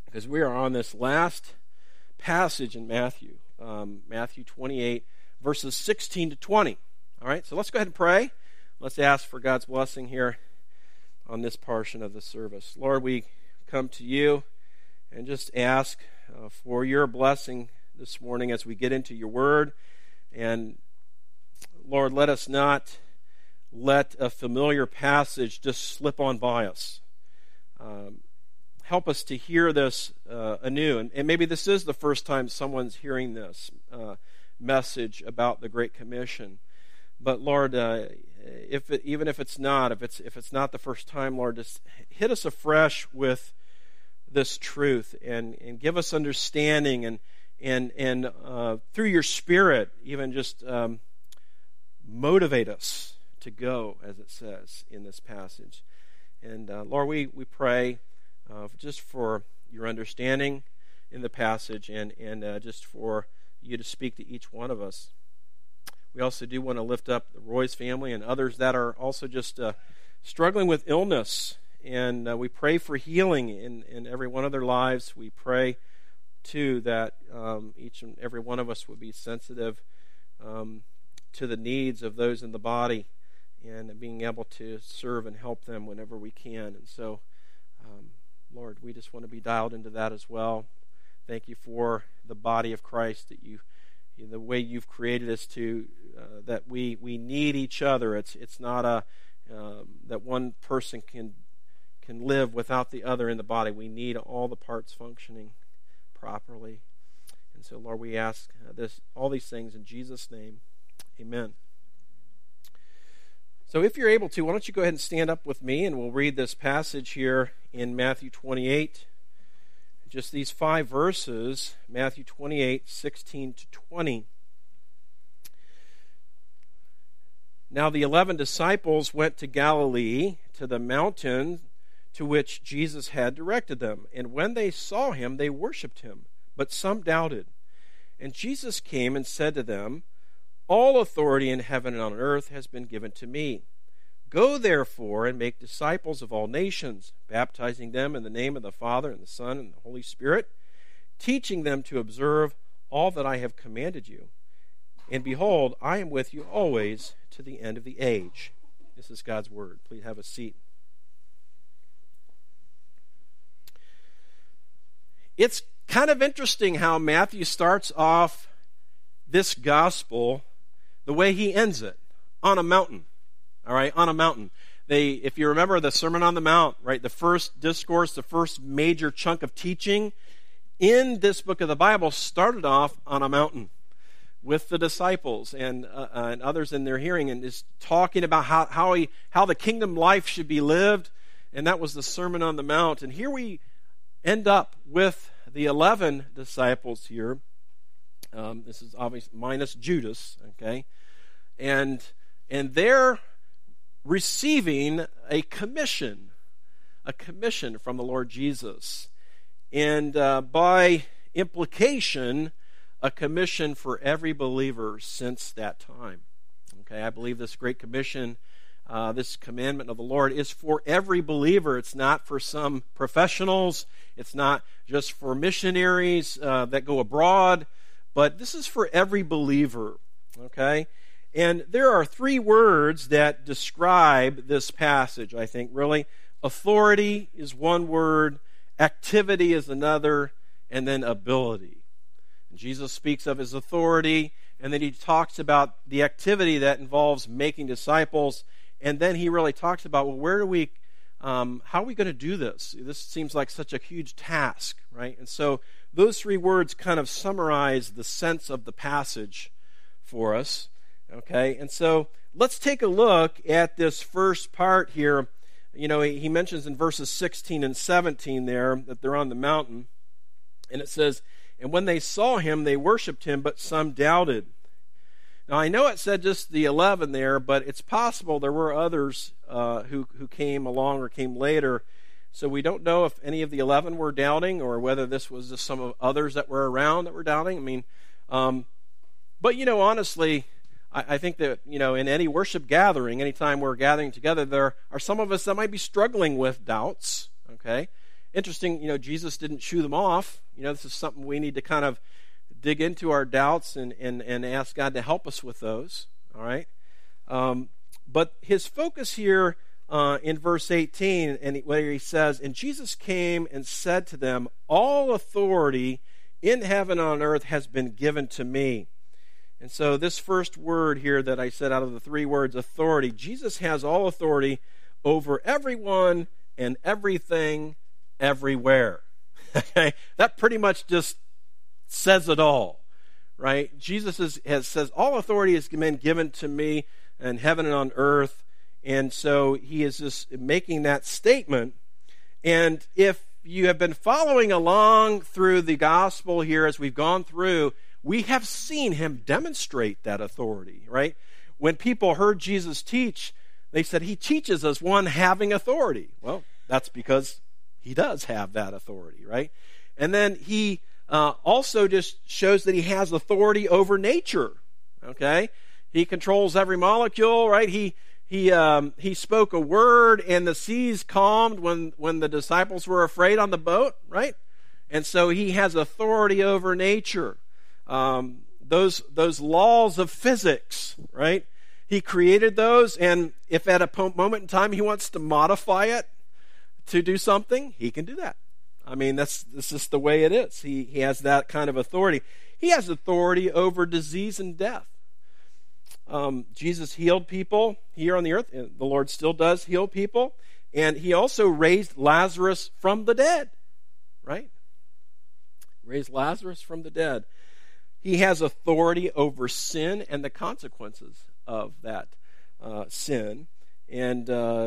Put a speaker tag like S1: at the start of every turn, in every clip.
S1: because we are on this last passage in Matthew, Matthew 28, verses 16 to 20. All right, so let's go ahead and pray. Let's ask for God's blessing here on this portion of the service. Lord, we come to you and just ask for your blessing this morning as we get into your word. And Lord, let us not let a familiar passage just slip on by us. Help us to hear this anew. And maybe this is the first time someone's hearing this message about the Great Commission. But Lord, even if it's not the first time, Lord, just hit us afresh with this truth and give us understanding and through your Spirit, even just motivate us to go, as it says in this passage. And Lord, we pray just for your understanding in the passage and just for you to speak to each one of us. We also do want to lift up the Roy's family and others that are also just struggling with illness. And we pray for healing in every one of their lives. We pray, too, that each and every one of us would be sensitive to the needs of those in the body and being able to serve and help them whenever we can. And so, Lord, we just want to be dialed into that as well. Thank you for the body of Christ, that the way you've created us to, that we need each other. It's not that one person can live without the other in the body. We need all the parts functioning properly. And so, Lord, we ask all these things in Jesus' name. Amen. So if you're able to, why don't you go ahead and stand up with me, and we'll read this passage here in Matthew 28. Just these 5 verses, Matthew 28, 16 to 20. Now the 11 disciples went to Galilee, to the mountain to which Jesus had directed them. And when they saw him, they worshipped him, but some doubted. And Jesus came and said to them, "All authority in heaven and on earth has been given to me. Go therefore and make disciples of all nations, baptizing them in the name of the Father and the Son and the Holy Spirit, teaching them to observe all that I have commanded you. And behold, I am with you always to the end of the age." This is God's word. Please have a seat. It's kind of interesting how Matthew starts off this gospel the way he ends it, on a mountain. All right, on a mountain. If you remember the Sermon on the Mount, right, the first discourse, the first major chunk of teaching in this book of the Bible started off on a mountain with the disciples and others in their hearing, and is talking about how the kingdom life should be lived, and that was the Sermon on the Mount. And here we end up with the 11 disciples here. This is obviously minus Judas, okay, and they're receiving a commission from the Lord Jesus, and by implication, a commission for every believer since that time. Okay, I believe this Great Commission, this commandment of the Lord, is for every believer. It's not for some professionals. It's not just for missionaries that go abroad, but this is for every believer. Okay? And there are 3 words that describe this passage, I think, really. Authority is one word, activity is another, and then ability. And Jesus speaks of his authority, and then he talks about the activity that involves making disciples, and then he really talks about, well, how are we going to do this? This seems like such a huge task, right? And so those 3 words kind of summarize the sense of the passage for us. Okay, and so let's take a look at this first part here. You know, he mentions in verses 16 and 17 there that they're on the mountain, and it says, "And when they saw him, they worshipped him, but some doubted." Now, I know it said just the 11 there, but it's possible there were others who came along or came later. So we don't know if any of the 11 were doubting or whether this was just some of others that were around that were doubting. I mean, but, you know, honestly, I think that, you know, in any worship gathering, anytime we're gathering together, there are some of us that might be struggling with doubts, okay? interesting, Jesus didn't shoo them off. This is something we need to kind of dig into our doubts and ask God to help us with those. All right? But his focus here in verse 18, and where he says, "And Jesus came and said to them, all authority in heaven and on earth has been given to me." And so this first word here that I said out of the three words, authority, Jesus has all authority over everyone and everything everywhere. Okay? That pretty much just says it all, right? Jesus says, all authority has been given to me in heaven and on earth. And so he is just making that statement. And if you have been following along through the gospel here as we've gone through, we have seen him demonstrate that authority, right? When people heard Jesus teach, they said, he teaches us one having authority. Well, that's because he does have that authority, right? And then he also just shows that he has authority over nature, okay? He controls every molecule, right? He spoke a word and the seas calmed when the disciples were afraid on the boat, right? And so he has authority over nature. Those laws of physics, right? He created those, and if at a moment in time he wants to modify it to do something, he can do that. I mean, this is the way it is. He has that kind of authority. He has authority over disease and death. Jesus healed people here on the earth. The Lord still does heal people. And he also raised Lazarus from the dead, right? Raised Lazarus from the dead. He has authority over sin and the consequences of that sin. And,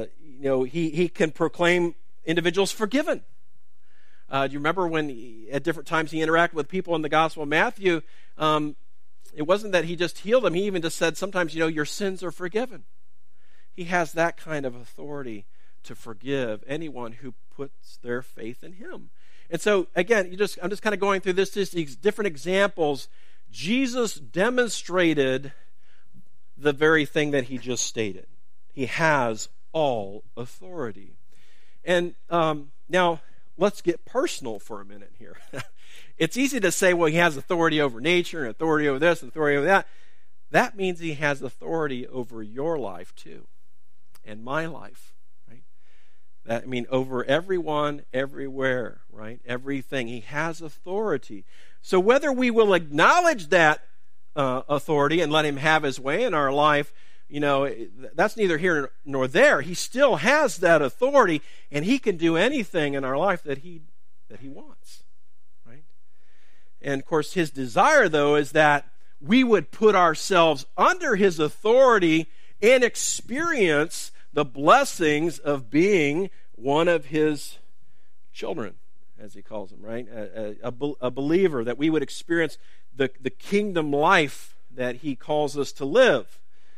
S1: he can proclaim individuals forgiven. Do you remember when at different times he interacted with people in the Gospel of Matthew? It wasn't that he just healed them. He even just said sometimes, your sins are forgiven. He has that kind of authority to forgive anyone who puts their faith in him. And so, again, I'm just kind of going through just these different examples. Jesus demonstrated the very thing that he just stated. He has all authority. And now, let's get personal for a minute here. It's easy to say, well, he has authority over nature, and authority over this, and authority over that. That means he has authority over your life, too, and my life, right? Over everyone, everywhere, right? Everything. He has authority. So whether we will acknowledge that authority and let him have his way in our life, that's neither here nor there. He still has that authority, and he can do anything in our life that he wants, right? And of course, his desire, though, is that we would put ourselves under his authority and experience the blessings of being one of his children, as he calls them, right? A believer, that we would experience the kingdom life that he calls us to live.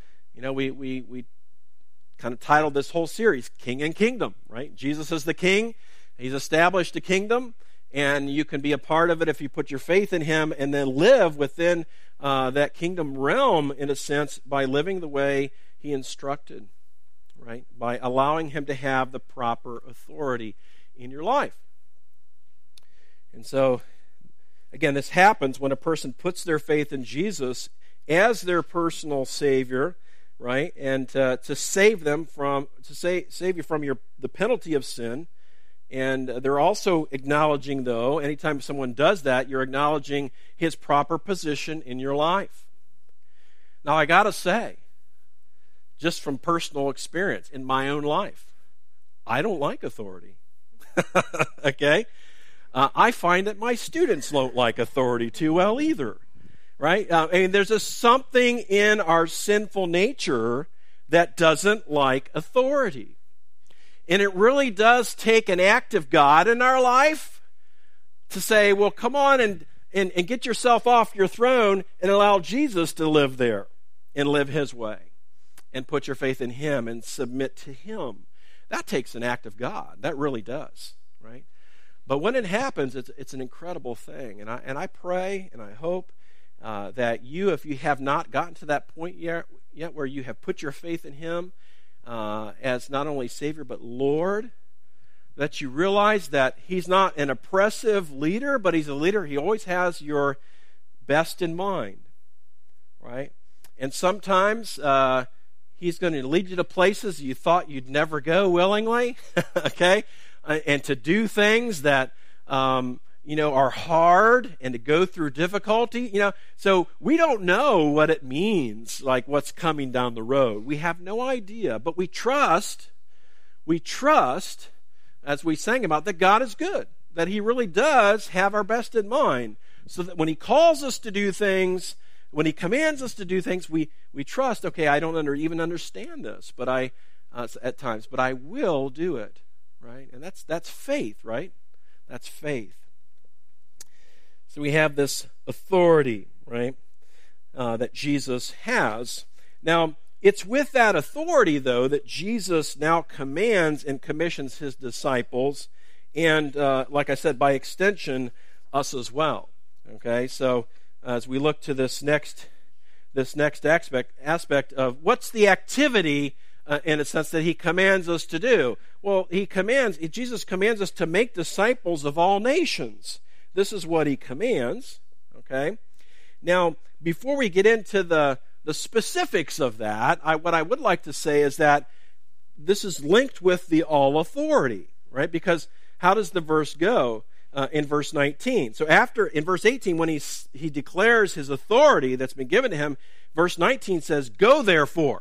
S1: We kind of titled this whole series, King and Kingdom, right? Jesus is the king. He's established a kingdom, and you can be a part of it if you put your faith in him and then live within that kingdom realm, in a sense, by living the way he instructed, right? By allowing him to have the proper authority in your life. And so, again, this happens when a person puts their faith in Jesus as their personal Savior, right? And to save you from the penalty of sin. And they're also acknowledging, though, anytime someone does that, you're acknowledging his proper position in your life. Now, I got to say, just from personal experience in my own life, I don't like authority. Okay? I find that my students don't like authority too well either. Right? There's just something in our sinful nature that doesn't like authority. And it really does take an act of God in our life to say, well, come on and get yourself off your throne and allow Jesus to live there and live his way and put your faith in him and submit to him. That takes an act of God. That really does, right? But when it happens, it's an incredible thing. And I pray and I hope that you, if you have not gotten to that point yet where you have put your faith in him as not only Savior but Lord, that you realize that he's not an oppressive leader, but he's a leader. He always has your best in mind, right? And sometimes he's going to lead you to places you thought you'd never go willingly, okay? And to do things that, are hard, and to go through difficulty, So we don't know what it means, like what's coming down the road. We have no idea, but we trust, as we sang about, that God is good, that he really does have our best in mind, so that when he calls us to do things, when he commands us to do things, we trust, okay, I don't even understand this, but at times, but I will do it, right? And that's faith, right? That's faith. So we have this authority, right, that Jesus has. Now, it's with that authority, though, that Jesus now commands and commissions his disciples, and like I said, by extension, us as well. Okay, so as we look to this next aspect of what's the activity, in a sense, that he commands us to do. Well, Jesus commands us to make disciples of all nations. This is what he commands. Okay, now before we get into the specifics of that, what I would like to say is that this is linked with the all authority, right? Because how does the verse go in verse 19? So in verse 18, when he declares his authority that's been given to him, verse 19 says, "Go therefore."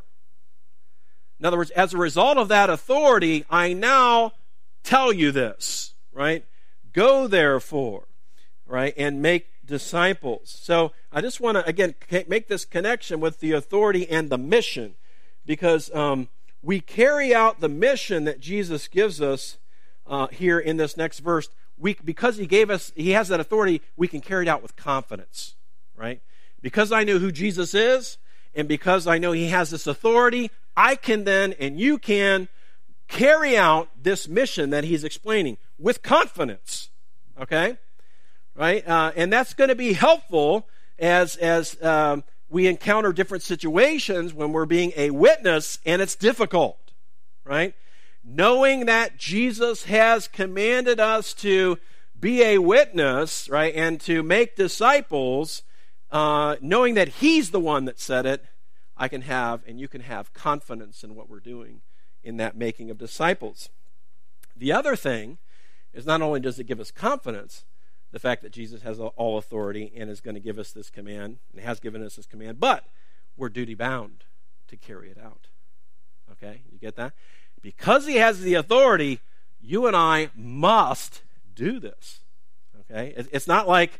S1: In other words, as a result of that authority, I now tell you this, right? Go therefore, right? And make disciples. So I just want to, again, make this connection with the authority and the mission, because we carry out the mission that Jesus gives us here in this next verse. Because he has that authority, we can carry it out with confidence, right? Because I know who Jesus is, and because I know he has this authority, I can then, and you can, carry out this mission that he's explaining with confidence, okay? Right? And that's going to be helpful as we encounter different situations when we're being a witness and it's difficult, right? Knowing that Jesus has commanded us to be a witness, right, and to make disciples, knowing that he's the one that said it, I can have, and you can have, confidence in what we're doing in that making of disciples. The other thing is, not only does it give us confidence, the fact that Jesus has all authority and is going to give us this command, and has given us this command, but we're duty-bound to carry it out. Okay? You get that? Because he has the authority, you and I must do this. Okay? It's not like,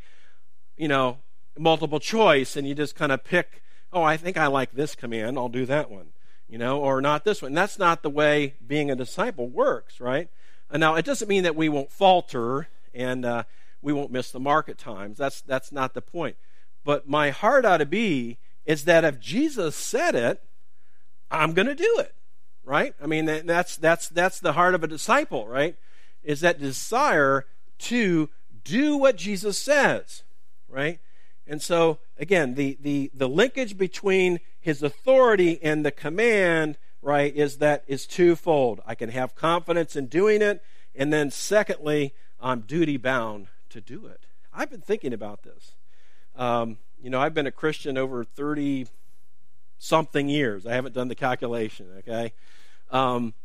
S1: multiple choice, and you just kind of pick, I think I like this command, I'll do that one, or not this one. That's not the way being a disciple works, right? And now, it doesn't mean that we won't falter and we won't miss the mark at times. That's not the point. But my heart ought to be is that if Jesus said it, I'm going to do it, right? I mean, that's the heart of a disciple, right? Is that desire to do what Jesus says, right? And so, again, the linkage between his authority and the command, right, is twofold. I can have confidence in doing it, and then secondly, I'm duty-bound to do it. I've been thinking about this. I've been a Christian over 30-something years. I haven't done the calculation, okay? And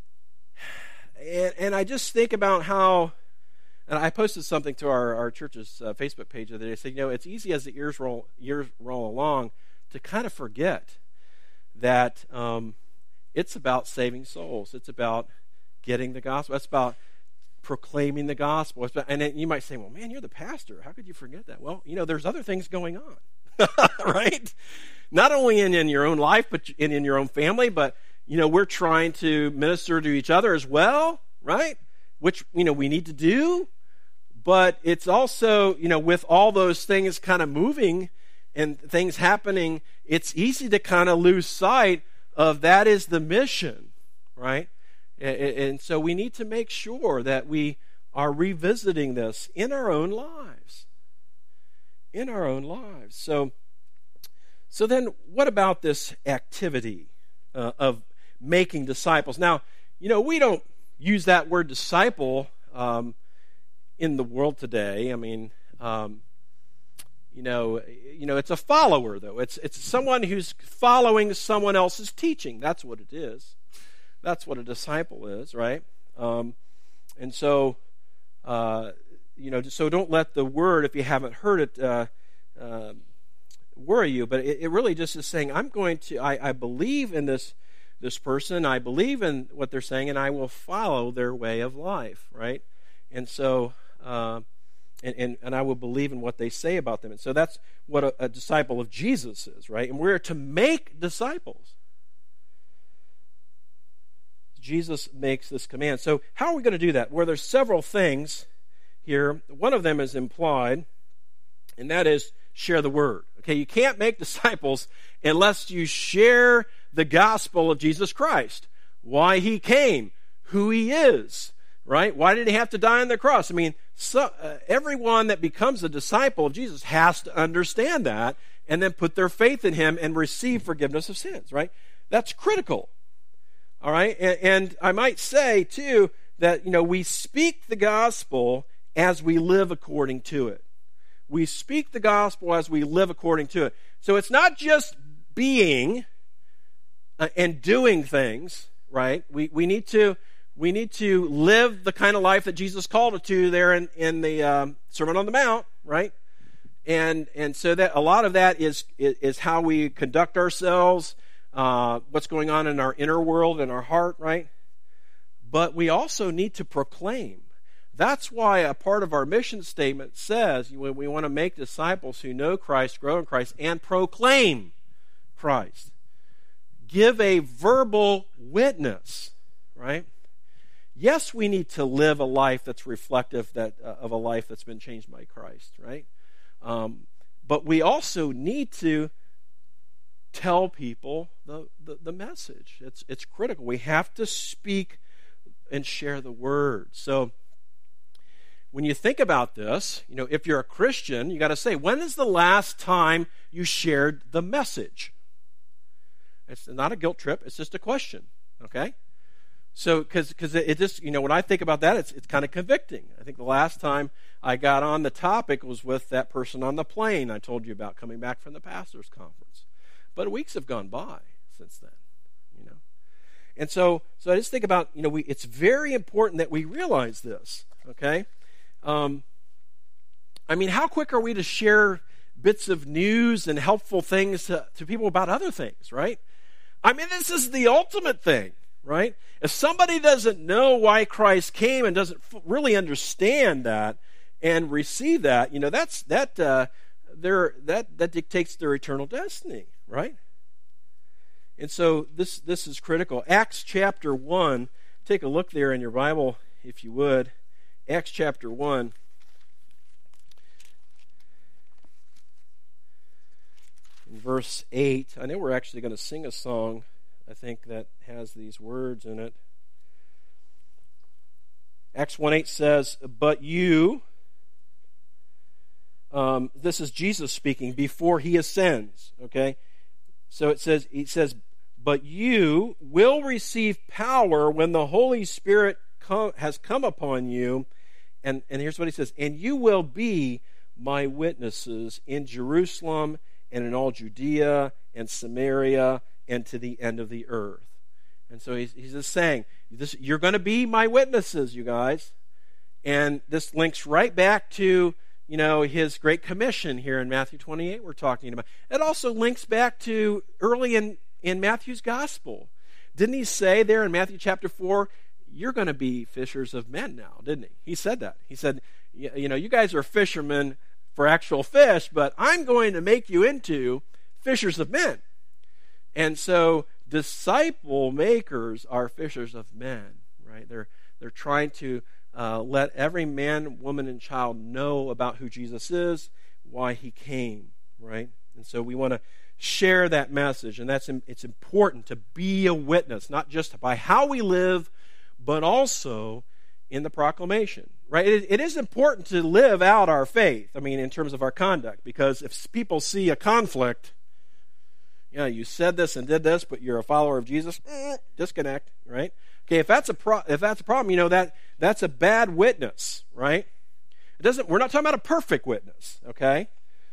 S1: I just think about how, and I posted something to our church's Facebook page the other day. I said, it's easy as the years roll along to kind of forget that it's about saving souls. It's about getting the gospel. It's about proclaiming the gospel. And then you might say, well, man, you're the pastor. How could you forget that? Well, there's other things going on, right? Not only in your own life, but in your own family, but, we're trying to minister to each other as well, right? Which, we need to do. But it's also, with all those things kind of moving and things happening, it's easy to kind of lose sight of that is the mission, right? And so we need to make sure that we are revisiting this in our own lives. In our own lives. So then what about this activity of making disciples? Now, we don't use that word disciple in the world today. I mean, it's a follower, though. It's someone who's following someone else's teaching. That's what it is. That's what a disciple is, right? And so, so don't let the word, if you haven't heard it, worry you. But it really just is saying, I believe in this person. I believe in what they're saying, and I will follow their way of life, right? And so, and I will believe in what they say about them. And so that's what a disciple of Jesus is, right? And we're to make disciples. Jesus makes this command. So how are we going to do that? Well, there's several things here. One of them is implied, and that is share the word. Okay, you can't make disciples unless you share the gospel of Jesus Christ. Why he came, who he is, right? Why did he have to die on the cross? I mean, everyone that becomes a disciple of Jesus has to understand that and then put their faith in him and receive forgiveness of sins, right? That's critical. All right, and I might say, too, that, we speak the gospel as we live according to it. We speak the gospel as we live according to it. So it's not just being and doing things, right? We need to live the kind of life that Jesus called it to there in the Sermon on the Mount, right? And so that a lot of that is how we conduct ourselves. What's going on in our inner world, in our heart, right? But we also need to proclaim. That's why a part of our mission statement says we want to make disciples who know Christ, grow in Christ, and proclaim Christ. Give a verbal witness, right? Yes, we need to live a life that's reflective of a life that's been changed by Christ, right? But we also need to tell people the message. It's critical. We have to speak and share the word. So when you think about this, if you're a Christian, you got to say, when is the last time you shared the message? It's not a guilt trip. It's just a question. Okay? So because it just, when I think about that, it's kind of convicting. I think the last time I got on the topic was with that person on the plane I told you about coming back from the pastor's conference. But weeks have gone by since then, And so I just think about, it's very important that we realize this, okay? How quick are we to share bits of news and helpful things to people about other things, right? This is the ultimate thing, right? If somebody doesn't know why Christ came and doesn't really understand that and receive that, that dictates their eternal destiny. Right? And so this is critical. Acts chapter 1, take a look there in your Bible, if you would. Acts chapter 1. In verse 8. I know we're actually going to sing a song, I think, that has these words in it. Acts 1:8 says, but you, this is Jesus speaking before he ascends, okay? So it says, but you will receive power when the Holy Spirit has come upon you. And here's what he says, and you will be my witnesses in Jerusalem and in all Judea and Samaria and to the end of the earth. And so he's just saying, you're going to be my witnesses, you guys. And this links right back to his Great Commission here in Matthew 28 we're talking about. It also links back to early in Matthew's Gospel. Didn't he say there in Matthew chapter 4, you're going to be fishers of men now, didn't he? He said that. He said, you guys are fishermen for actual fish, but I'm going to make you into fishers of men. And so disciple makers are fishers of men, right? They're trying to let every man, woman, and child know about who Jesus is, why he came, right? And so we want to share that message, and it's important to be a witness, not just by how we live, but also in the proclamation, right? It is important to live out our faith, in terms of our conduct, because if people see a conflict, you said this and did this, but you're a follower of Jesus, disconnect, right? Okay, if that's a problem, that's a bad witness, right? We're not talking about a perfect witness, okay?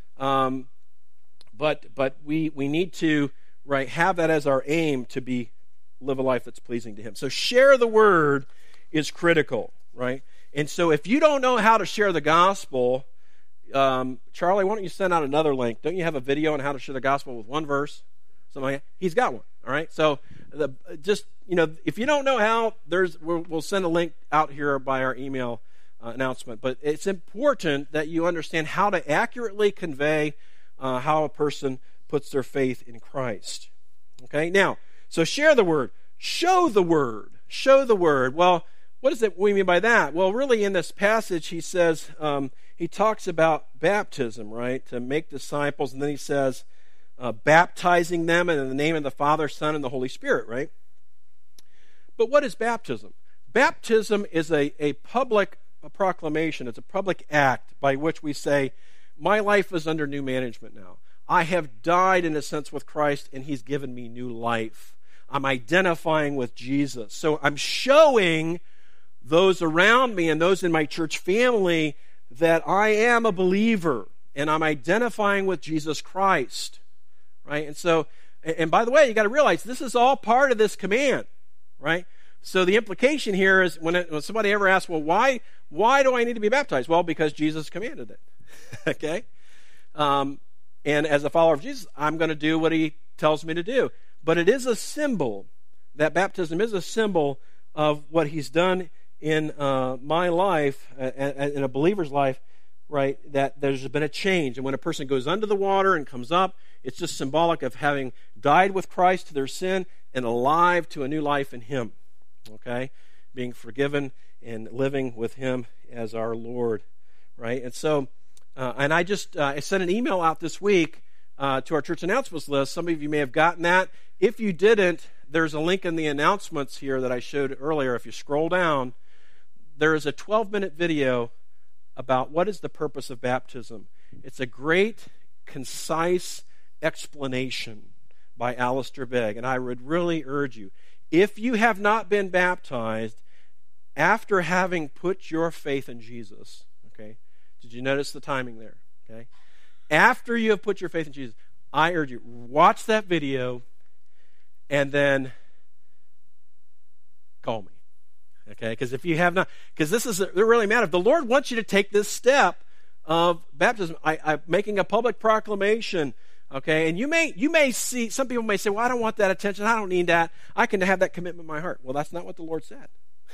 S1: But we need to, right, have that as our aim to live a life that's pleasing to Him. So share the word is critical, right? And so if you don't know how to share the gospel, Charlie, why don't you send out another link? Don't you have a video on how to share the gospel with one verse? Something like that? He's got one, all right? So if you don't know how, we'll send a link out here by our email announcement. But it's important that you understand how to accurately convey how a person puts their faith in Christ. Okay? Now, so share the word. Show the word. Show the word. Well, what does we mean by that? Well, really in this passage he says, he talks about baptism, right? To make disciples, and then he says, baptizing them in the name of the Father, Son, and the Holy Spirit, right? But what is baptism? Baptism is a public proclamation. It's a public act by which we say, my life is under new management now. I have died in a sense with Christ, and He's given me new life. I'm identifying with Jesus. So I'm showing those around me and those in my church family that I am a believer, and I'm identifying with Jesus Christ. Right? And so, and by the way, you got to realize this is all part of this command, right? So the implication here is when somebody ever asks, well, why do I need to be baptized? Well, because Jesus commanded it. Okay? And as a follower of Jesus, I'm going to do what He tells me to do. But it is a symbol, that baptism is a symbol of what He's done in my life, in a believer's life, right? That there's been a change. And when a person goes under the water and comes up, it's just symbolic of having died with Christ to their sin and alive to a new life in Him. Okay? Being forgiven and living with Him as our Lord. Right? And so, and I sent an email out this week to our church announcements list. Some of you may have gotten that. If you didn't, there's a link in the announcements here that I showed earlier. If you scroll down, there is a 12-minute video about what is the purpose of baptism. It's a great, concise explanation by Alistair Begg, and I would really urge you, if you have not been baptized after having put your faith in Jesus, okay, did you notice the timing there? Okay, after you have put your faith in Jesus, I urge you, watch that video and then call me, okay, because if you have not, because it really matters. The Lord wants you to take this step of baptism. I'm making a public proclamation. Okay, and you may see, some people may say, well, I don't want that attention. I don't need that. I can have that commitment in my heart. Well, that's not what the Lord said.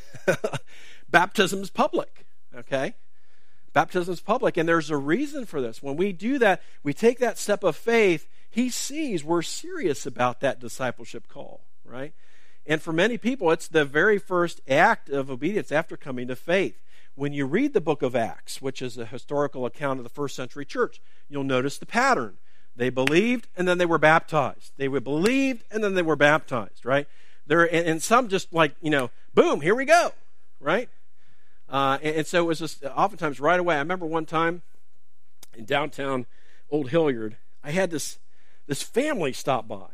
S1: Baptism is public, okay? Baptism is public, and there's a reason for this. When we do that, we take that step of faith, He sees we're serious about that discipleship call, right? And for many people, it's the very first act of obedience after coming to faith. When you read the book of Acts, which is a historical account of the first century church, you'll notice the pattern. They believed, and then they were baptized. They believed, and then they were baptized, right? And some just like, boom, here we go, right? And so it was just oftentimes right away. I remember one time in downtown Old Hilliard, I had this family stop by.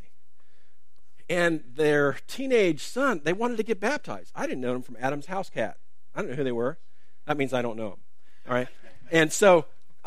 S1: And their teenage son, they wanted to get baptized. I didn't know them from Adam's House Cat. I don't know who they were. That means I don't know them, all right? And so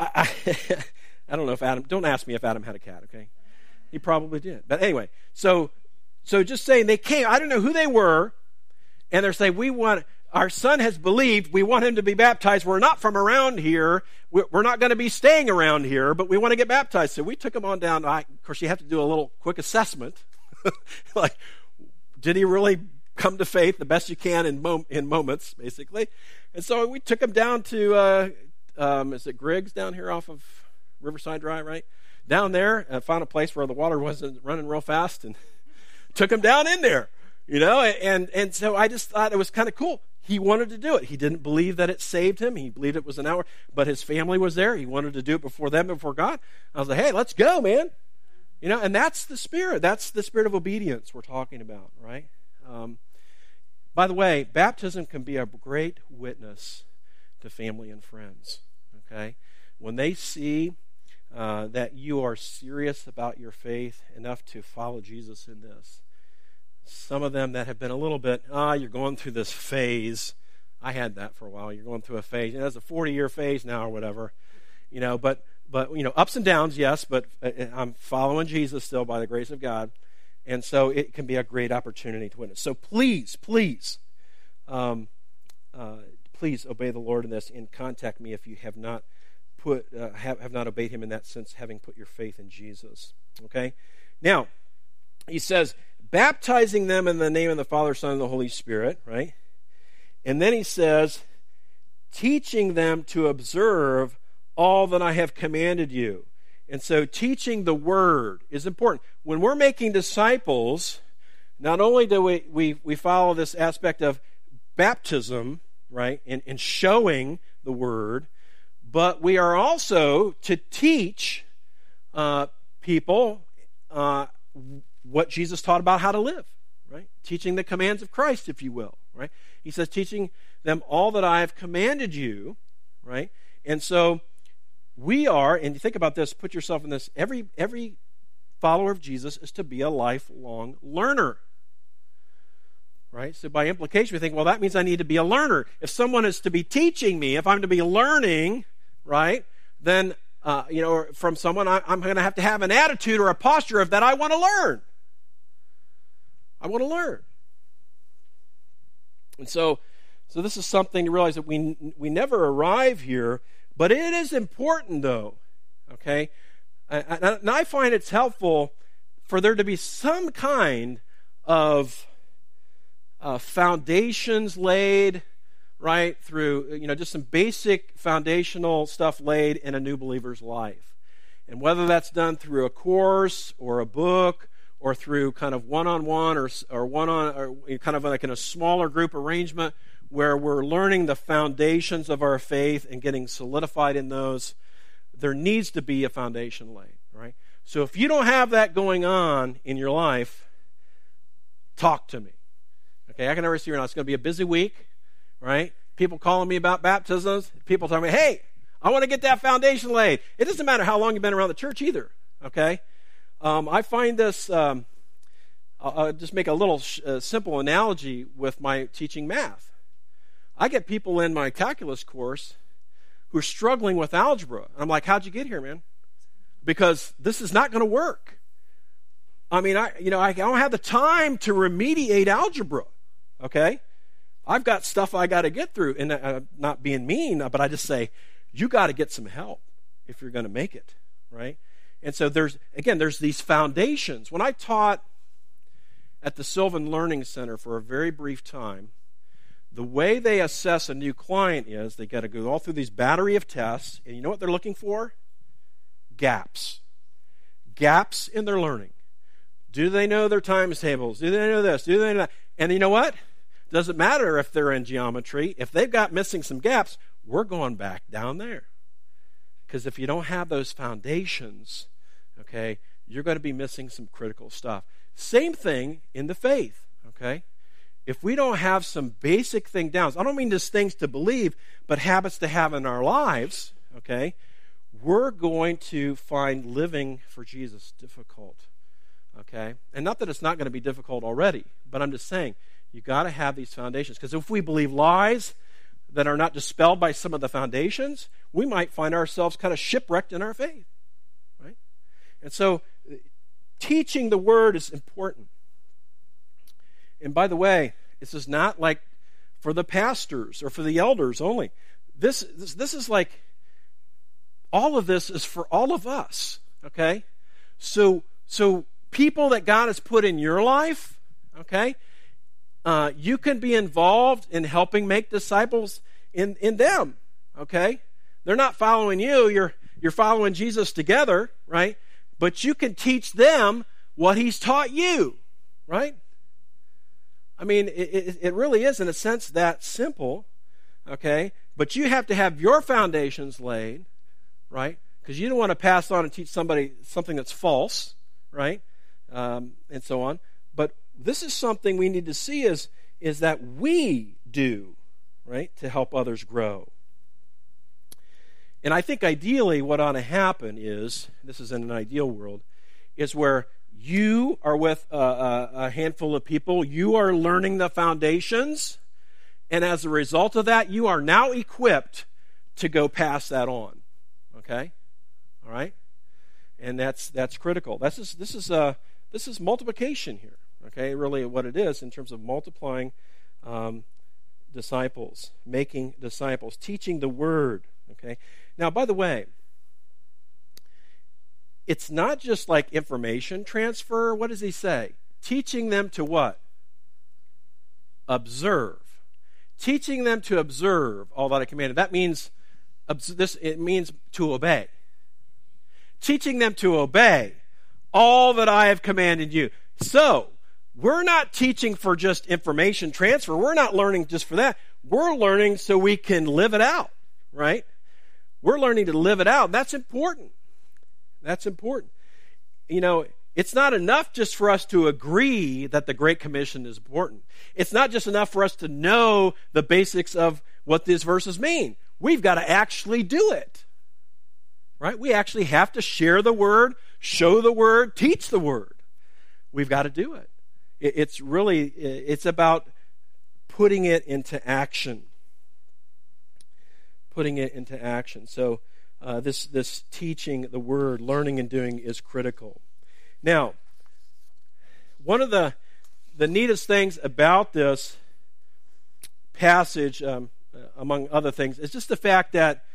S1: I don't know if Adam, don't ask me if Adam had a cat, okay? He probably did. But anyway, so just saying, they came, I don't know who they were, and they're saying, our son has believed, we want him to be baptized. We're not from around here. We're not going to be staying around here, but we want to get baptized. So we took him on down. Of course, you have to do a little quick assessment. Like, did he really come to faith the best you can in moments, basically? And so we took him down to, is it Griggs down here off of Riverside Drive, right? Down there, and found a place where the water wasn't running real fast, and took him down in there, and so I just thought it was kind of cool. He wanted to do it. He didn't believe that it saved him. He believed it was an hour, but his family was there. He wanted to do it before them, before God. I was like, hey, let's go, man. And that's the spirit. That's the spirit of obedience we're talking about, right? By the way, baptism can be a great witness to family and friends, okay? When they see that you are serious about your faith enough to follow Jesus in this, some of them that have been a little bit, you're going through this phase. I had that for a while. You're going through a phase. It's a 40-year phase now or whatever. But ups and downs, yes, but I'm following Jesus still by the grace of God. And so it can be a great opportunity to witness. So please obey the Lord in this, and contact me if you have not have not obeyed him in that sense, having put your faith in Jesus. Okay? Now, he says, baptizing them in the name of the Father, Son, and the Holy Spirit, right? And then he says, teaching them to observe all that I have commanded you. And so teaching the word is important. When we're making disciples, not only do we follow this aspect of baptism, right, and showing the word, but we are also to teach people what Jesus taught about how to live, right? Teaching the commands of Christ, if you will, right? He says, teaching them all that I have commanded you, right? And so we are, and you think about this, put yourself in this, every follower of Jesus is to be a lifelong learner, right? So by implication, we think, well, that means I need to be a learner. If someone is to be teaching me, if I'm to be learning, right, then, from someone, I'm going to have an attitude or a posture of that I want to learn. I want to learn. And so this is something to realize that we never arrive here, but it is important, though, okay? And I find it's helpful for there to be some kind of foundations laid, right, through, just some basic foundational stuff laid in a new believer's life. And whether that's done through a course or a book or through kind of one-on-one or kind of like in a smaller group arrangement where we're learning the foundations of our faith and getting solidified in those, there needs to be a foundation laid, right? So if you don't have that going on in your life, talk to me. Okay, I can never see you now. It's going to be a busy week, right? People calling me about baptisms. People telling me, hey, I want to get that foundation laid. It doesn't matter how long you've been around the church either, okay? I find this, I'll just make a little simple analogy with my teaching math. I get people in my calculus course who are struggling with algebra. I'm like, how'd you get here, man? Because this is not going to work. I mean, I don't have the time to remediate algebra, okay? I've got stuff I got to get through, and not being mean, but I just say, you got to get some help if you're going to make it, right? And so there's these foundations. When I taught at the Sylvan Learning Center for a very brief time, the way they assess a new client is they got to go all through these battery of tests, and you know what they're looking for? Gaps. Gaps in their learning. Do they know their times tables? Do they know this? Do they know that? And you know what? Doesn't matter if they're in geometry. If they've got missing some gaps, we're going back down there. Because if you don't have those foundations, okay, you're going to be missing some critical stuff. Same thing in the faith, okay? If we don't have some basic thing down, I don't mean just things to believe, but habits to have in our lives, okay, we're going to find living for Jesus difficult, okay? And not that it's not going to be difficult already, but I'm just saying, you've got to have these foundations. Because if we believe lies that are not dispelled by some of the foundations, we might find ourselves kind of shipwrecked in our faith, right? And so teaching the word is important. And by the way, this is not like for the pastors or for the elders only. This is like, all of this is for all of us, okay? So people that God has put in your life, okay, you can be involved in helping make disciples in them, okay? They're not following you, you're following Jesus together, right? But you can teach them what he's taught you, right? I mean, it really is, in a sense, that simple, okay? But you have to have your foundations laid, right? Because you don't want to pass on and teach somebody something that's false, right? And so on. But this is something we need to see is that we do, right, to help others grow. And I think ideally what ought to happen is, this is in an ideal world, is where You are with a handful of people. You are learning the foundations. And as a result of that, you are now equipped to go pass that on. Okay? All right? And that's critical. This is multiplication here. Okay? Really what it is in terms of multiplying disciples, making disciples, teaching the word. Okay? Now, by the way, it's not just like information transfer. What does he say? Teaching them to what? Observe. Teaching them to observe all that I commanded. That means it means to obey. Teaching them to obey all that I have commanded you. So, we're not teaching for just information transfer. We're not learning just for that. We're learning so we can live it out, right? We're learning to live it out. That's important. That's important. You know, it's not enough just for us to agree that the Great Commission is important. It's not just enough for us to know the basics of what these verses mean. We've got to actually do it. Right? We actually have to share the word, show the word, teach the word. We've got to do it. It's about putting it into action. Putting it into action. So this teaching the word, learning and doing is critical. Now, one of the neatest things about this passage, among other things, is just the fact that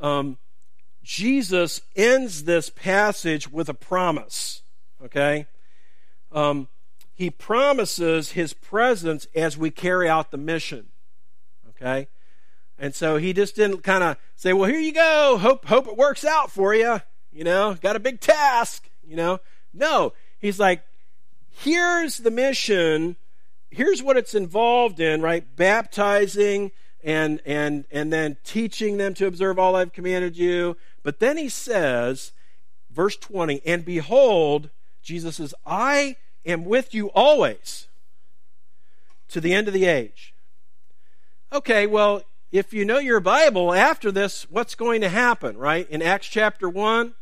S1: Jesus ends this passage with a promise. Okay? He promises his presence as we carry out the mission. Okay? And so he just didn't kind of say, well, here you go. Hope it works out for you. You know, got a big task. You know. No. He's like, here's the mission. Here's what it's involved in, right? Baptizing and then teaching them to observe all I've commanded you. But then he says, verse 20, and behold, Jesus says, I am with you always to the end of the age. Okay, well, if you know your Bible, after this, what's going to happen, right? In Acts chapter 1,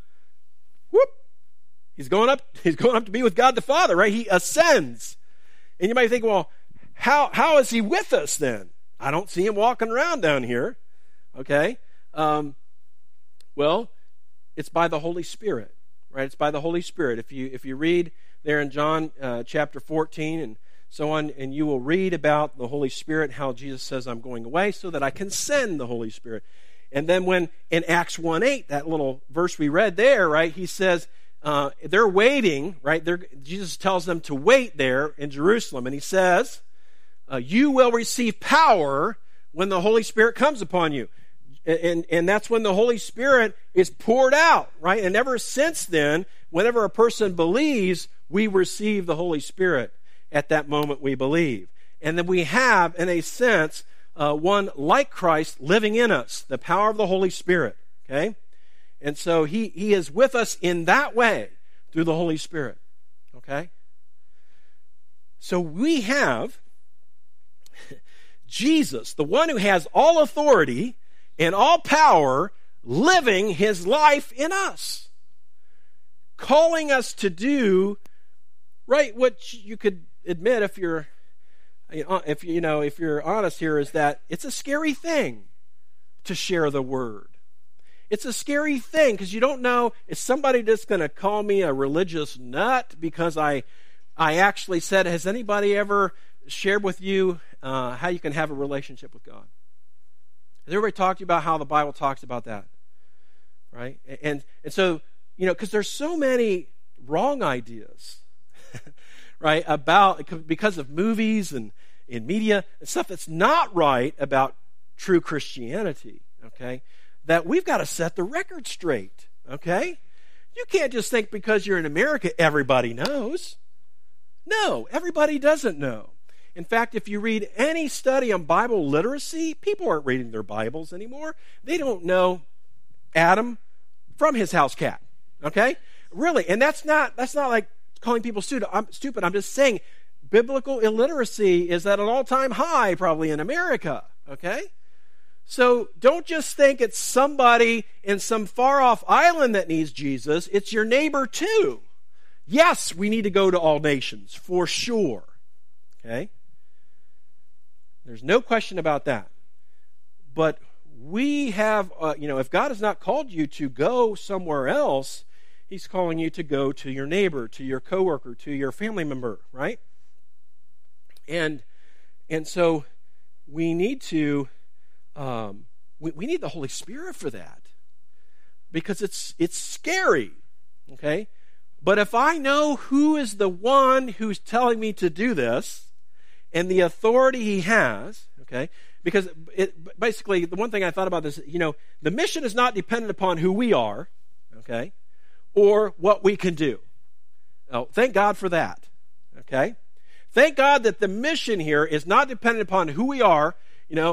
S1: he's going up to be with God the Father, right? He ascends. And you might think, well, how is he with us then? I don't see him walking around down here. Okay? Well, it's by the Holy Spirit, right? It's by the Holy Spirit. If you read there in John chapter 14 and so on, and you will read about the Holy Spirit, how Jesus says, I'm going away so that I can send the Holy Spirit. And then when in Acts 1:8, that little verse we read there, right, he says, they're waiting, right? Jesus tells them to wait there in Jerusalem. And he says, you will receive power when the Holy Spirit comes upon you. And that's when the Holy Spirit is poured out, right? And ever since then, whenever a person believes, we receive the Holy Spirit. At that moment we believe. And then we have, in a sense, one like Christ living in us, the power of the Holy Spirit. Okay? And so he is with us in that way through the Holy Spirit. Okay? So we have Jesus, the one who has all authority and all power, living his life in us. Calling us to do, right, what you could admit if you're honest here, is that it's a scary thing to share the word. It's a scary thing because you don't know, is somebody just going to call me a religious nut because I actually said, has anybody ever shared with you how you can have a relationship with God? Has everybody talked to you about how the Bible talks about that? Right? And so, because there's so many wrong ideas, right, because of movies and in media and stuff that's not right about true Christianity, okay, that we've got to set the record straight, okay? You can't just think because you're in America, everybody knows. No, everybody doesn't know. In fact, if you read any study on Bible literacy, people aren't reading their Bibles anymore. They don't know Adam from his house cat, okay? Really, and that's not like calling people stupid. I'm just saying biblical illiteracy is at an all-time high probably in America, okay? So don't just think it's somebody in some far-off island that needs Jesus. It's your neighbor too. Yes, we need to go to all nations, for sure. Okay? There's no question about that. But we have, if God has not called you to go somewhere else, He's calling you to go to your neighbor, to your coworker, to your family member, right? And so we need to, we need the Holy Spirit for that, because it's scary, okay? But if I know who is the one who's telling me to do this and the authority He has, okay? Because basically, the one thing I thought about this, the mission is not dependent upon who we are, okay, or what we can do. Oh, thank God for that, okay? Thank God that the mission here is not dependent upon who we are, and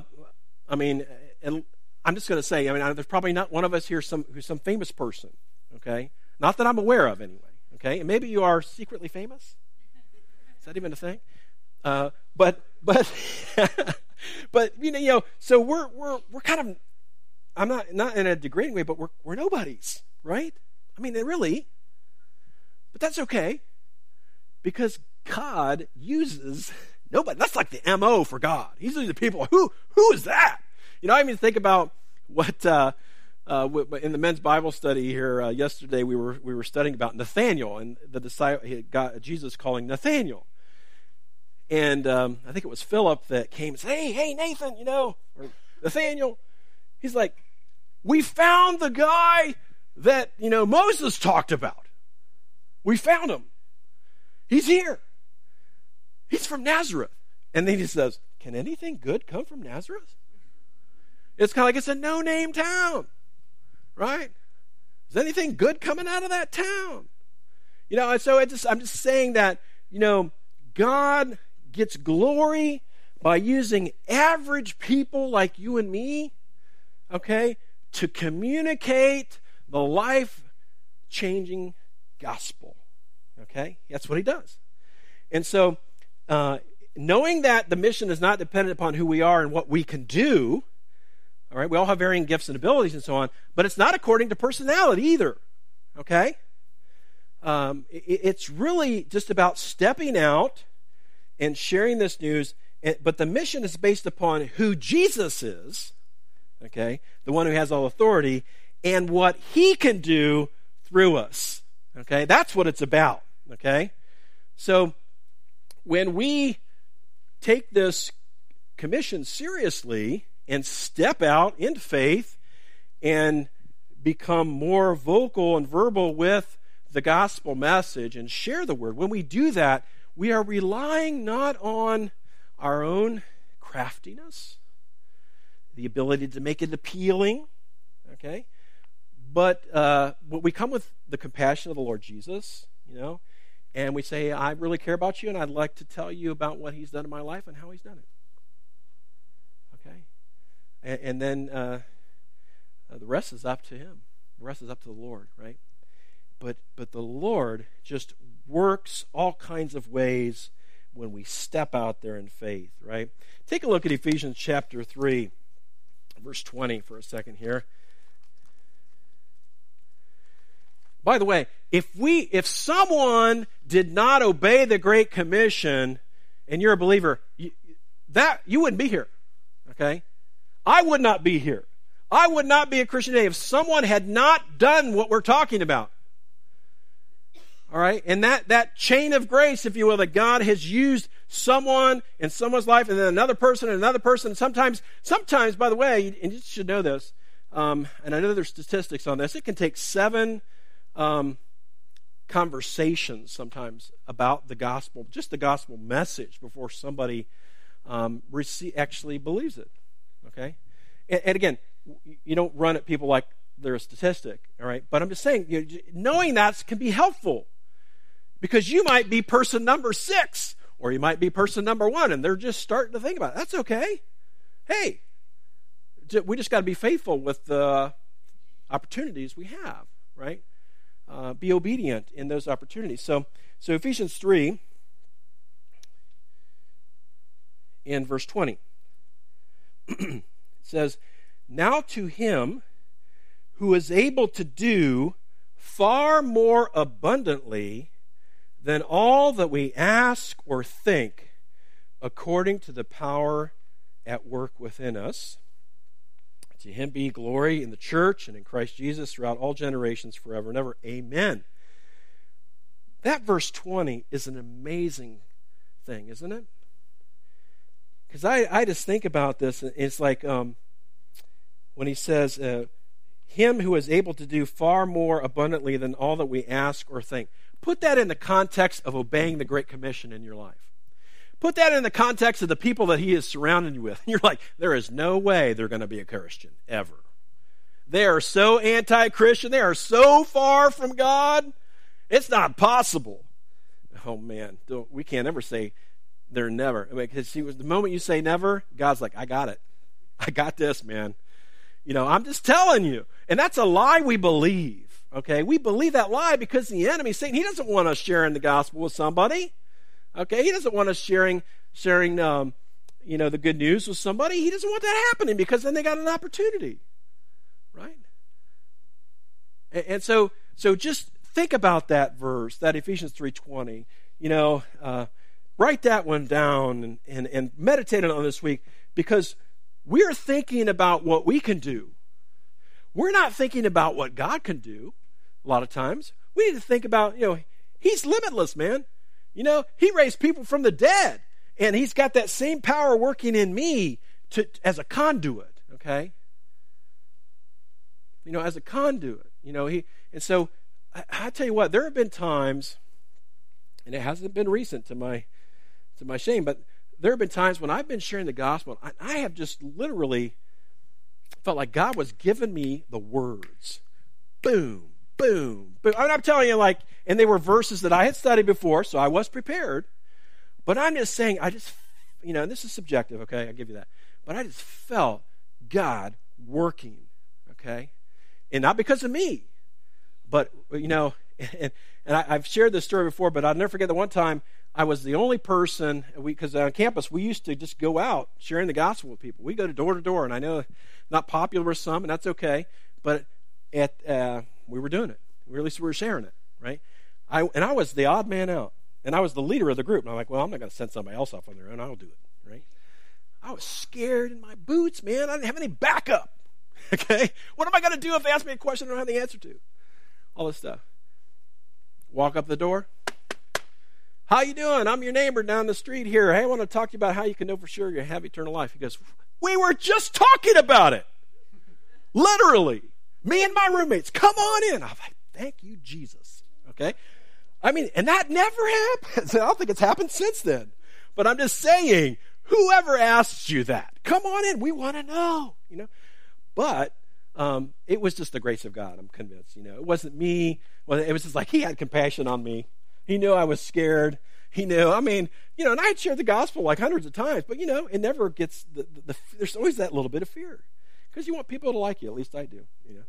S1: I'm just going to say, there's probably not one of us here who's some famous person, okay? Not that I'm aware of, anyway, okay? And maybe you are secretly famous. Is that even a thing? But so we're kind of, I'm not in a degrading way, but we're nobodies, right? Really. But that's okay, because God uses nobody. That's like the MO for God. He's using the people. Who is that? I even think about what in the men's Bible study here yesterday we were studying about Nathaniel and the disciple, Jesus calling Nathaniel. And I think it was Philip that came and said, hey, Nathan, or Nathaniel. He's like, we found the guy that, Moses talked about. We found him. He's here. He's from Nazareth. And then he says, can anything good come from Nazareth? It's kind of like it's a no-name town, right? Is anything good coming out of that town? And so I'm just saying that, God gets glory by using average people like you and me, okay, to communicate the life-changing gospel, okay? That's what He does. And so, knowing that the mission is not dependent upon who we are and what we can do, all right, we all have varying gifts and abilities and so on, but it's not according to personality either, okay? It's really just about stepping out and sharing this news, but the mission is based upon who Jesus is, okay, the one who has all authority, and what He can do through us, okay? That's what it's about, okay? So when we take this commission seriously and step out in faith and become more vocal and verbal with the gospel message and share the word, when we do that, we are relying not on our own craftiness, the ability to make it appealing, okay, but we come with the compassion of the Lord Jesus, and we say, I really care about you, and I'd like to tell you about what He's done in my life and how He's done it. Okay? And then the rest is up to Him. The rest is up to the Lord, right? But the Lord just works all kinds of ways when we step out there in faith, right? Take a look at Ephesians chapter 3, verse 20 for a second here. By the way, if someone did not obey the Great Commission and you're a believer, you wouldn't be here, okay? I would not be here. I would not be a Christian today if someone had not done what we're talking about. All right? And that chain of grace, if you will, that God has used someone in someone's life and then another person and another person. Sometimes, by the way, and you should know this, and I know there's statistics on this, it can take 7 conversations sometimes about the gospel, just the gospel message, before somebody actually believes it. Okay? And again, you don't run at people like they're a statistic, all right? But I'm just saying, knowing that can be helpful, because you might be person number 6, or you might be person number 1, and they're just starting to think about it. That's okay. Hey, we just got to be faithful with the opportunities we have, right? Be obedient in those opportunities. So Ephesians 3, in verse 20, it says, now to Him who is able to do far more abundantly than all that we ask or think, according to the power at work within us. To him be glory in the church and in Christ Jesus throughout all generations, forever and ever. Amen. That verse 20 is an amazing thing, isn't it? Because I just think about this, and it's like when he says, him who is able to do far more abundantly than all that we ask or think. Put that in the context of obeying the Great Commission in your life. Put that in the context of the people that he is surrounding you with. You're like, there is no way they're going to be a Christian, ever. They are so anti-Christian. They are so far from God. It's not possible. Oh, man. We can't ever say they're never. Because see, the moment you say never, God's like, I got it. I got this, man. I'm just telling you. And that's a lie we believe. Okay? We believe that lie because the enemy, Satan, he doesn't want us sharing the gospel with somebody. Okay, he doesn't want us sharing, the good news with somebody. He doesn't want that happening because then they got an opportunity, right? And so just think about that verse, that Ephesians 3:20. Write that one down and meditate on it this week, because we're thinking about what we can do. We're not thinking about what God can do. A lot of times, we need to think about, He's limitless, man. He raised people from the dead, and he's got that same power working in me as a conduit, okay? As a conduit, and so I tell you what, there have been times, and it hasn't been recent to my shame, but there have been times when I've been sharing the gospel, and I have just literally felt like God was giving me the words. Boom, boom, boom. I'm telling you, and they were verses that I had studied before, so I was prepared. But I'm just saying, this is subjective, okay? I'll give you that. But I just felt God working, okay? And not because of me, but, and I've shared this story before, but I'll never forget the one time I was the only person, because on campus, we used to just go out sharing the gospel with people. We go door to door, and I know not popular with some, and that's okay, but we were doing it. Or at least we were sharing it, right? I was the odd man out, and I was the leader of the group. And I'm like, well, I'm not going to send somebody else off on their own. I'll do it, right? I was scared in my boots, man. I didn't have any backup, okay? What am I going to do if they ask me a question I don't have the answer to? All this stuff. Walk up the door. How you doing? I'm your neighbor down the street here. Hey, I want to talk to you about how you can know for sure you have eternal life. He goes, we were just talking about it. Literally. Me and my roommates, come on in. I'm like, thank you, Jesus. Okay? And that never happens. I don't think it's happened since then. But I'm just saying, whoever asks you that, come on in. We want to know, But it was just the grace of God, I'm convinced. It wasn't me. Well, it was just like he had compassion on me. He knew I was scared. He knew, and I had shared the gospel like hundreds of times, but, it never gets, there's always that little bit of fear. Because you want people to like you, at least I do,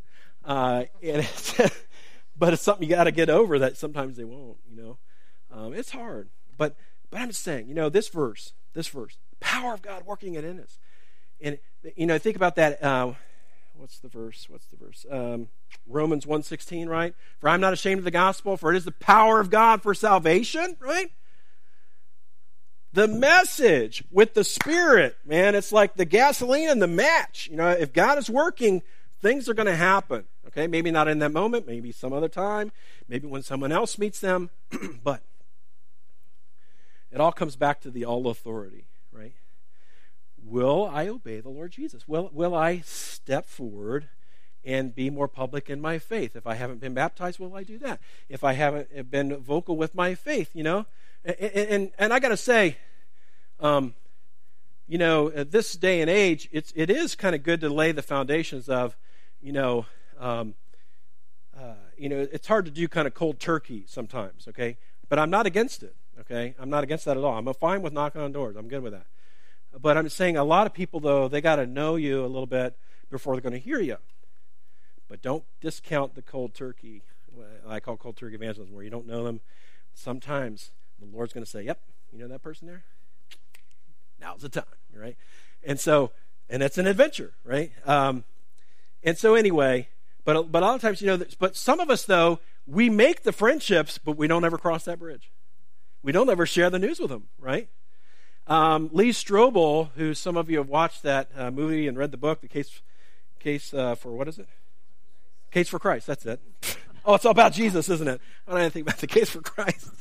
S1: but it's something you got to get over that sometimes they won't, It's hard. But I'm just saying, this verse, power of God working it in us. And, think about that, what's the verse? Romans 1:16, right? For I'm not ashamed of the gospel, for it is the power of God for salvation, right? The message with the Spirit, man, it's like the gasoline and the match. If God is working, things are going to happen. Okay, maybe not in that moment, maybe some other time, maybe when someone else meets them, but it all comes back to the all authority, right? Will I obey the Lord Jesus? Will I step forward and be more public in my faith? If I haven't been baptized, will I do that? If I haven't been vocal with my faith, And I got to say, at this day and age, it is kind of good to lay the foundations of, it's hard to do kind of cold turkey sometimes, okay? But I'm not against it, okay? I'm not against that at all. I'm fine with knocking on doors. I'm good with that. But I'm saying a lot of people, though, they got to know you a little bit before they're going to hear you. But don't discount the cold turkey. I call cold turkey evangelism, where you don't know them. Sometimes the Lord's going to say, yep, that person there? Now's the time, right? And it's an adventure, right? And so anyway, but a lot of times, but some of us, though, we make the friendships, but we don't ever cross that bridge. We don't ever share the news with them, right? Lee Strobel, who some of you have watched that movie and read the book, The Case for, what is it? Case for Christ, that's it. Oh, it's all about Jesus, isn't it? I don't know anything about The Case for Christ.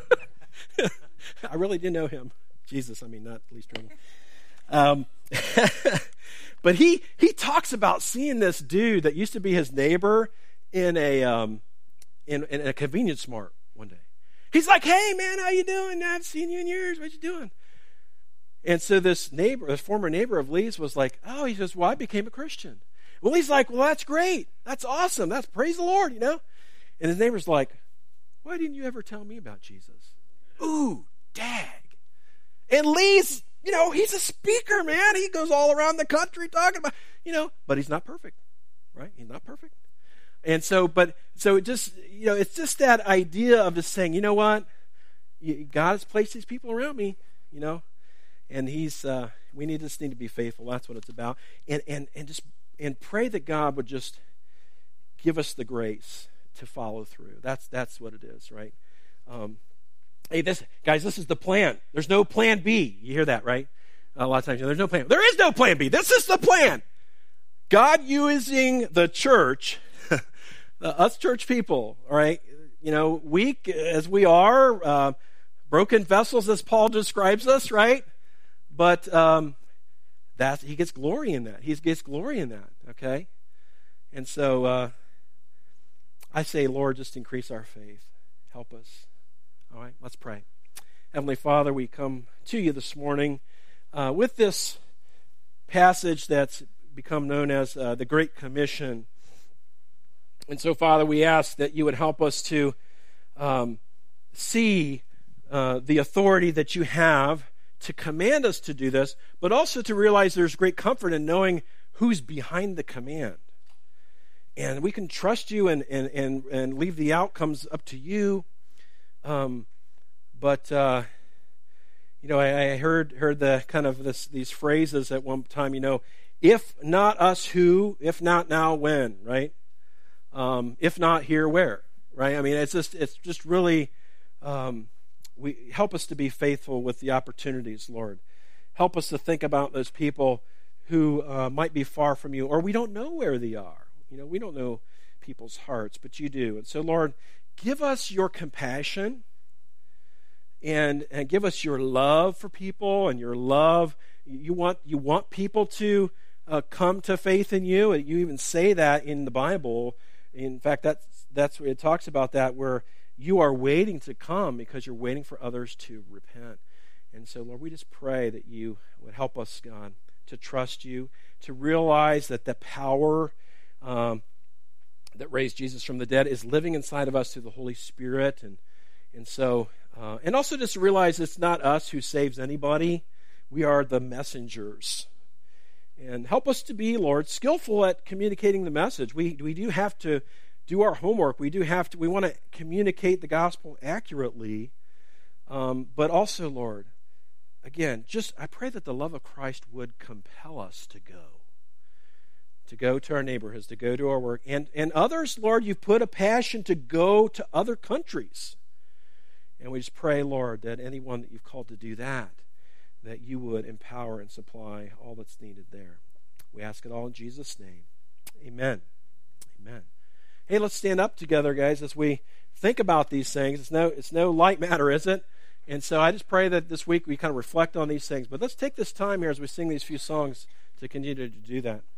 S1: I really didn't know him. Jesus, I mean, not Lee Strobel. But he talks about seeing this dude that used to be his neighbor in a convenience mart one day. He's like, "Hey man, how you doing? I haven't seen you in years. What you doing?" And so this former neighbor of Lee's was like, "Oh," he says, "well, I became a Christian." Well, he's like, "Well, that's great. That's awesome. That's praise the Lord, you know." And his neighbor's like, "Why didn't you ever tell me about Jesus?" Ooh, dag. And Lee's, he's a speaker, man. He goes all around the country talking about, but he's not perfect, right? He's not perfect. And so it just, it's just that idea of just saying, you know what? God has placed these people around me, and we just need to be faithful. That's what it's about. And pray that God would just give us the grace to follow through. That's what it is, right? Hey, this is the plan. There's no plan B. You hear that, right? A lot of times, there's no plan. There is no plan B. This is the plan. God using the church, us church people, all right? Weak as we are, broken vessels as Paul describes us, right? But he gets glory in that. He gets glory in that, okay? And so I say, Lord, just increase our faith. Help us. All right, let's pray. Heavenly Father, we come to you this morning with this passage that's become known as the Great Commission. And so, Father, we ask that you would help us to see the authority that you have to command us to do this, but also to realize there's great comfort in knowing who's behind the command. And we can trust you and leave the outcomes up to you. But I heard the kind of these phrases at one time, if not us, who? If not now, when? Right? If not here, where? Right? I mean, it's just really, we help us to be faithful with the opportunities, Lord. Help us to think about those people who might be far from you, or we don't know where they are. We don't know people's hearts, but you do. And so, Lord, give us your compassion and give us your love for people and your love. You want people to come to faith in you. You even say that in the Bible. In fact, that's where it talks about that, where you are waiting to come because you're waiting for others to repent. And so, Lord, we just pray that you would help us, God, to trust you, to realize that the power that raised Jesus from the dead is living inside of us through the Holy Spirit. And so, and also just realize it's not us who saves anybody. We are the messengers. And help us to be, Lord, skillful at communicating the message. We do have to do our homework. We want to communicate the gospel accurately. But also, Lord, again, I pray that the love of Christ would compel us to go to our neighborhoods, to go to our work. And others, Lord, you've put a passion to go to other countries. And we just pray, Lord, that anyone that you've called to do that you would empower and supply all that's needed there. We ask it all in Jesus' name. Amen. Amen. Hey, let's stand up together, guys, as we think about these things. It's no light matter, is it? And so I just pray that this week we kind of reflect on these things. But let's take this time here as we sing these few songs to continue to do that.